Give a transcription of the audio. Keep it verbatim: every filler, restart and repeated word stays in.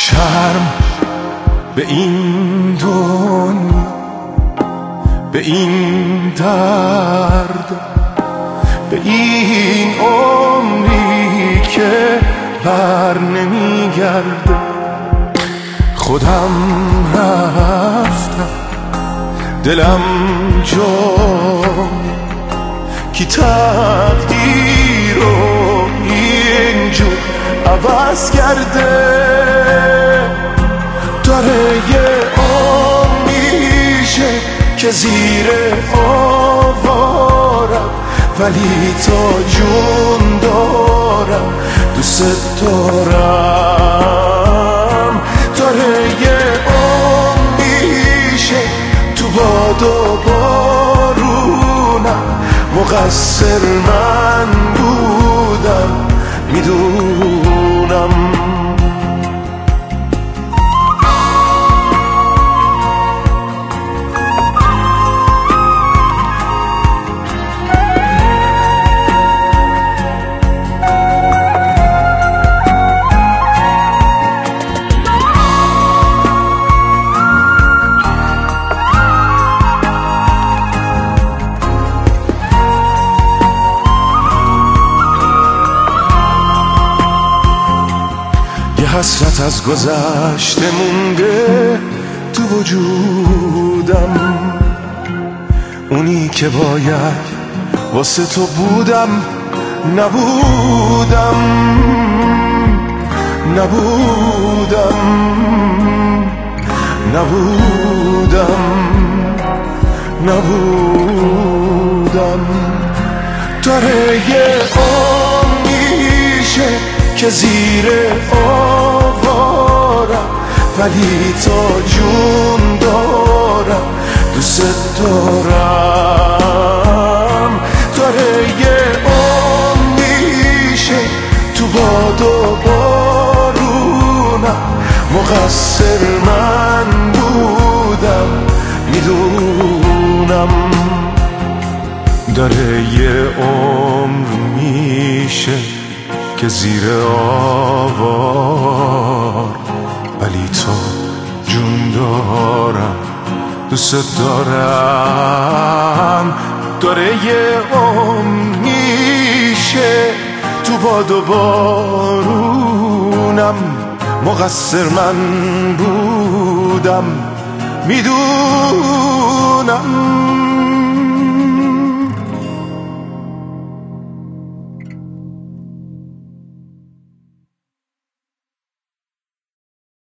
شرم به این دنیا، به این درد، به این عمری که بر نمیگرده. خودم رفتم دلم جا کی تقدیر رو اینجور عوض کرده. داره یه عمر میشه که زیر آوارم، ولی تا جون دارم دوست دارم. داره یه عمر میشه تو باد و بارونم، مقصر من بودم میدونم. حسرت از گذشته مونده تو وجودم، اونی که باید واسه تو بودم نبودم نبودم نبودم نبودم. داره یه عمر میشه که زیر آوارم، ولی تا جون دارم دوست دارم. داره یه عمر میشه تو باد و بارونم، مقصر من بودم میدونم. داره یه عمر میشه که زیر آوار، ولی تو جون دارم دوست دارم. داره یه عمر میشه تو باد و بارونم، مقصر من بودم میدونم.